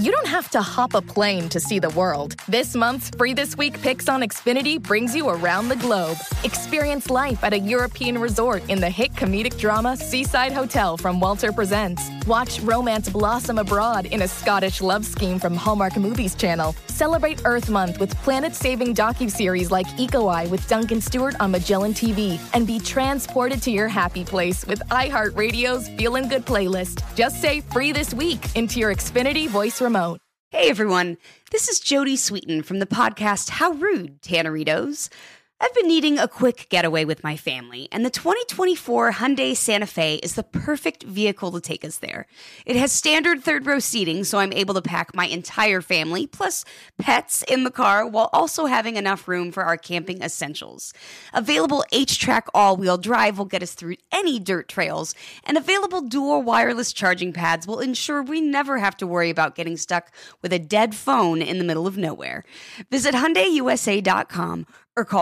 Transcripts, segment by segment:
you don't have to hop a plane to see the world. This month's Free This Week Picks on Xfinity brings you around the globe. Experience life at a European resort in the hit comedic drama Seaside Hotel from Walter Presents. Watch romance blossom abroad in a Scottish love scheme from Hallmark Movies Channel. Celebrate Earth Month with planet-saving docuseries like Eco Eye with Duncan Stewart on Magellan TV. And be transported to your happy place with iHeartRadio's Feelin' Good playlist. Just say Free This Week into your Xfinity voice remote. Hey everyone, this is Jody Sweeten from the podcast How Rude, Tanneritos. I've been needing a quick getaway with my family, and the 2024 Hyundai Santa Fe is the perfect vehicle to take us there. It has standard third-row seating, so I'm able to pack my entire family, plus pets, in the car, while also having enough room for our camping essentials. Available H-Track all-wheel drive will get us through any dirt trails, and available dual wireless charging pads will ensure we never have to worry about getting stuck with a dead phone in the middle of nowhere. Visit HyundaiUSA.com or call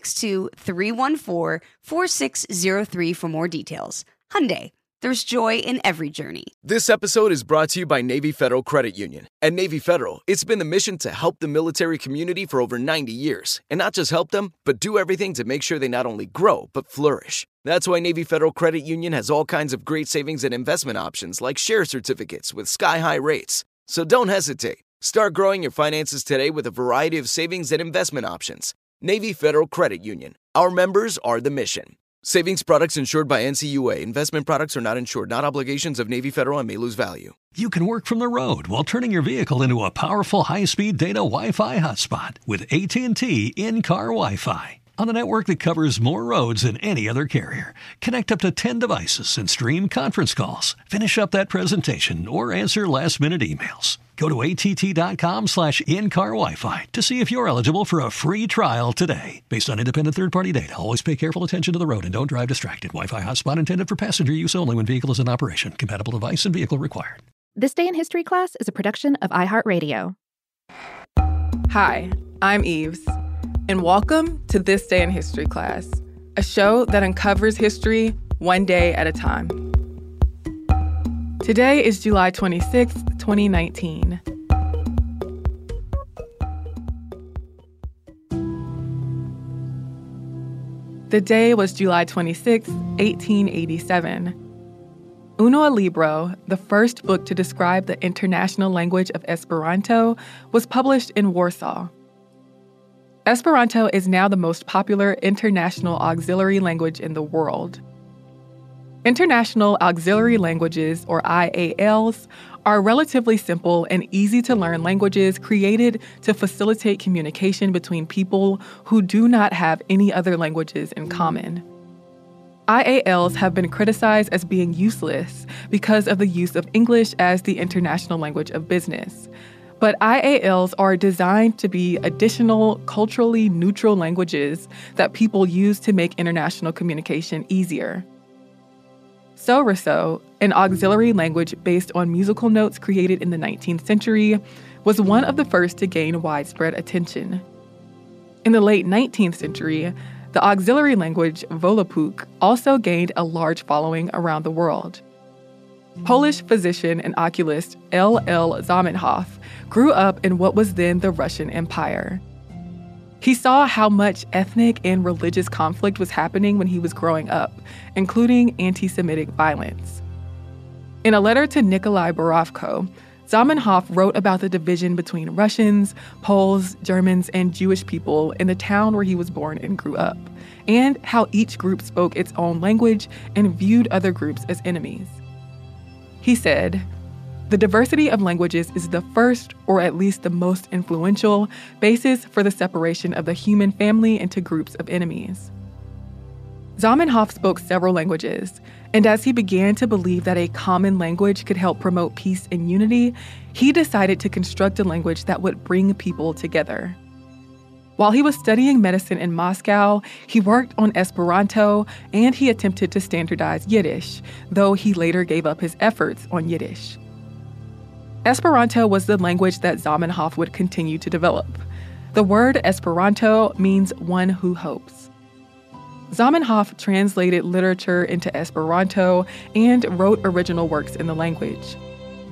562-314-4603 for more details. Hyundai, there's joy in every journey. This episode is brought to you by Navy Federal Credit Union. At Navy Federal, it's been the mission to help the military community for over 90 years. And not just help them, but do everything to make sure they not only grow, but flourish. That's why Navy Federal Credit Union has all kinds of great savings and investment options like share certificates with sky-high rates. So don't hesitate. Start growing your finances today with a variety of savings and investment options. Navy Federal Credit Union. Our members are the mission. Savings products insured by NCUA. Investment products are not insured, not obligations of Navy Federal and may lose value. You can work from the road while turning your vehicle into a powerful high-speed data Wi-Fi hotspot with AT&T in-car Wi-Fi. On a network that covers more roads than any other carrier. Connect up to 10 devices and stream conference calls. Finish up that presentation or answer last-minute emails. Go to att.com/in-car Wi-Fi to see if you're eligible for a free trial today. Based on independent third-party data, always pay careful attention to the road and don't drive distracted. Wi-Fi hotspot intended for passenger use only when vehicle is in operation. Compatible device and vehicle required. This Day in History class is a production of iHeartRadio. Hi, I'm Eves, and welcome to This Day in History class, a show that uncovers history one day at a time. Today is July 26th, 2019. The day was July 26, 1887. Uno Libro, the first book to describe the international language of Esperanto, was published in Warsaw. Esperanto is now the most popular international auxiliary language in the world. International Auxiliary Languages, or IALs, are relatively simple and easy-to-learn languages created to facilitate communication between people who do not have any other languages in common. IALs have been criticized as being useless because of the use of English as the international language of business. But IALs are designed to be additional, culturally neutral languages that people use to make international communication easier. Soroso, an auxiliary language based on musical notes created in the 19th century, was one of the first to gain widespread attention. In the late 19th century, the auxiliary language Volapük also gained a large following around the world. Polish physician and oculist L.L. Zamenhof grew up in what was then the Russian Empire. He saw how much ethnic and religious conflict was happening when he was growing up, including anti-Semitic violence. In a letter to Nikolai Borovko, Zamenhof wrote about the division between Russians, Poles, Germans, and Jewish people in the town where he was born and grew up, and how each group spoke its own language and viewed other groups as enemies. He said, "The diversity of languages is the first, or at least the most influential, basis for the separation of the human family into groups of enemies." Zamenhof spoke several languages, and as he began to believe that a common language could help promote peace and unity, he decided to construct a language that would bring people together. While he was studying medicine in Moscow, he worked on Esperanto, and he attempted to standardize Yiddish, though he later gave up his efforts on Yiddish. Esperanto was the language that Zamenhof would continue to develop. The word Esperanto means one who hopes. Zamenhof translated literature into Esperanto and wrote original works in the language.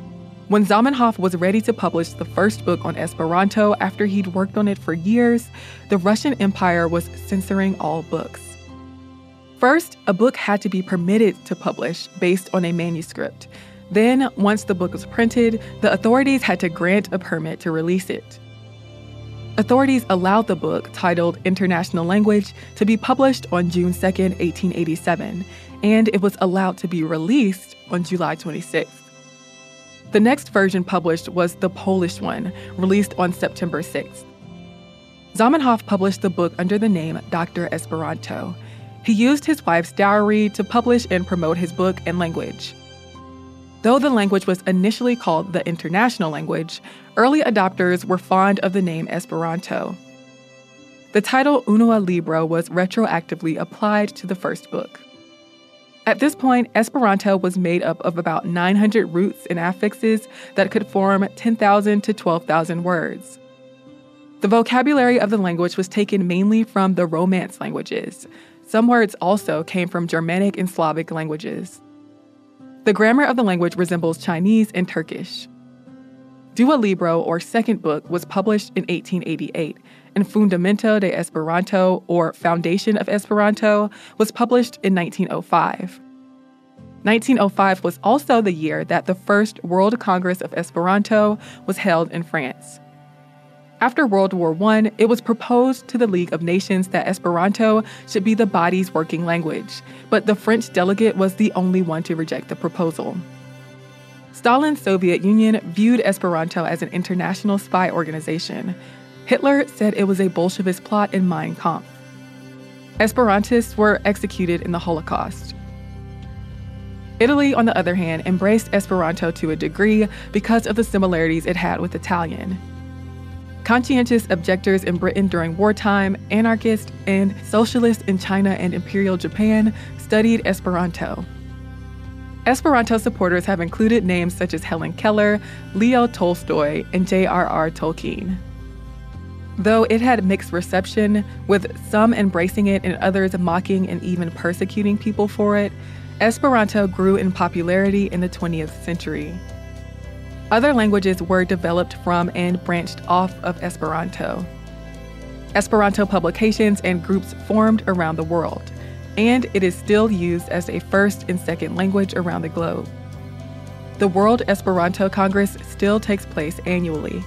When Zamenhof was ready to publish the first book on Esperanto after he'd worked on it for years, the Russian Empire was censoring all books. First, a book had to be permitted to publish based on a manuscript. Then, once the book was printed, the authorities had to grant a permit to release it. Authorities allowed the book, titled International Language, to be published on June 2, 1887, and it was allowed to be released on July 26th. The next version published was the Polish one, released on September 6th. Zamenhof published the book under the name Dr. Esperanto. He used his wife's dowry to publish and promote his book and language. Though the language was initially called the International Language, early adopters were fond of the name Esperanto. The title Unua Libro was retroactively applied to the first book. At this point, Esperanto was made up of about 900 roots and affixes that could form 10,000 to 12,000 words. The vocabulary of the language was taken mainly from the Romance languages. Some words also came from Germanic and Slavic languages. The grammar of the language resembles Chinese and Turkish. Dua Libro, or Second Book, was published in 1888, and Fundamento de Esperanto, or Foundation of Esperanto, was published in 1905. 1905 was also the year that the first World Congress of Esperanto was held in France. After World War I, it was proposed to the League of Nations that Esperanto should be the body's working language, but the French delegate was the only one to reject the proposal. Stalin's Soviet Union viewed Esperanto as an international spy organization. Hitler said it was a Bolshevist plot in Mein Kampf. Esperantists were executed in the Holocaust. Italy, on the other hand, embraced Esperanto to a degree because of the similarities it had with Italian. Conscientious objectors in Britain during wartime, anarchists, and socialists in China and Imperial Japan studied Esperanto. Esperanto supporters have included names such as Helen Keller, Leo Tolstoy, and J.R.R. Tolkien. Though it had mixed reception, with some embracing it and others mocking and even persecuting people for it, Esperanto grew in popularity in the 20th century. Other languages were developed from and branched off of Esperanto. Esperanto publications and groups formed around the world, and it is still used as a first and second language around the globe. The World Esperanto Congress still takes place annually.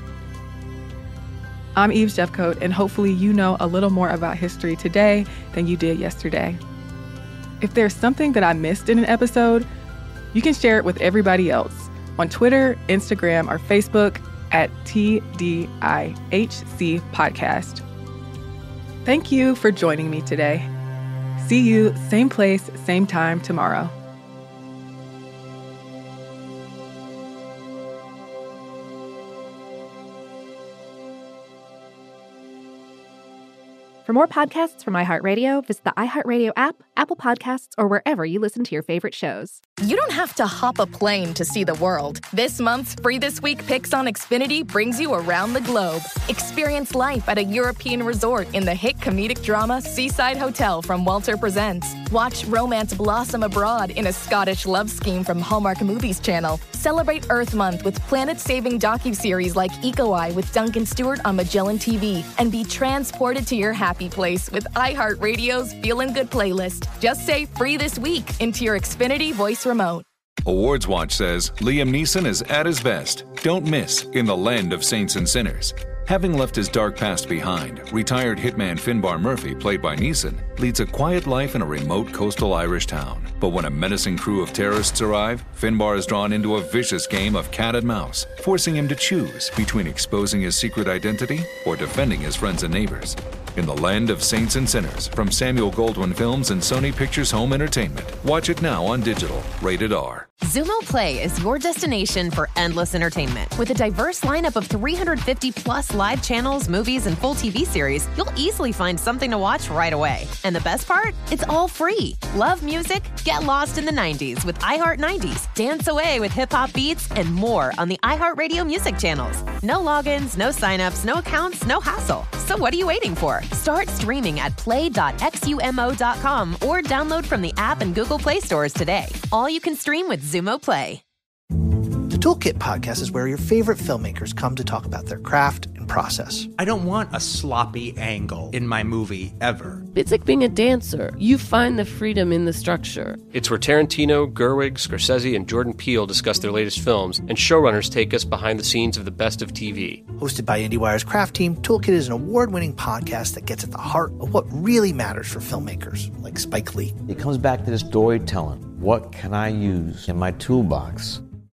I'm Eve Jeffcoat, and hopefully you know a little more about history today than you did yesterday. If there's something that I missed in an episode, you can share it with everybody else on Twitter, Instagram, or Facebook at TDIHC Podcast. Thank you for joining me today. See you same place, same time tomorrow. For more podcasts from iHeartRadio, visit the iHeartRadio app, Apple Podcasts, or wherever you listen to your favorite shows. You don't have to hop a plane to see the world. This month's Free This Week Picks on Xfinity brings you around the globe. Experience life at a European resort in the hit comedic drama Seaside Hotel from Walter Presents. Watch romance blossom abroad in a Scottish love scheme from Hallmark Movies Channel. Celebrate Earth Month with planet-saving docuseries like Eco Eye with Duncan Stewart on Magellan TV. And be transported to your happy place with iHeartRadio's Feelin' Good playlist. Just say Free This Week into your Xfinity voice remote. Awards Watch says Liam Neeson is at his best. Don't miss In the Land of Saints and Sinners. Having left his dark past behind, retired hitman Finbar Murphy, played by Neeson, leads a quiet life in a remote coastal Irish town. But when a menacing crew of terrorists arrive, Finbar is drawn into a vicious game of cat and mouse, forcing him to choose between exposing his secret identity or defending his friends and neighbors. In the Land of Saints and Sinners, from Samuel Goldwyn Films and Sony Pictures Home Entertainment. Watch it now on digital. Rated R. Xumo Play is your destination for endless entertainment. With a diverse lineup of 350 plus live channels, movies, and full TV series, you'll easily find something to watch right away. And the best part? It's all free. Love music? Get lost in the 90s with iHeart 90s. Dance away with hip-hop beats and more on the iHeartRadio music channels. No logins, no signups, no accounts, no hassle. So what are you waiting for? Start streaming at play.xumo.com or download from the app and Google Play stores today. All you can stream with Xumo Play. The Toolkit podcast is where your favorite filmmakers come to talk about their craft and process. I don't want a sloppy angle in my movie ever. It's like being a dancer. You find the freedom in the structure. It's where Tarantino, Gerwig, Scorsese, and Jordan Peele discuss their latest films, and showrunners take us behind the scenes of the best of TV. Hosted by IndieWire's craft team, Toolkit is an award-winning podcast that gets at the heart of what really matters for filmmakers, like Spike Lee. It comes back to the storytelling. What can I use in my toolbox